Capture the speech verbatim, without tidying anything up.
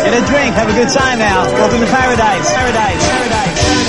Get a drink. Have a good time now. Welcome to paradise. Paradise. Paradise.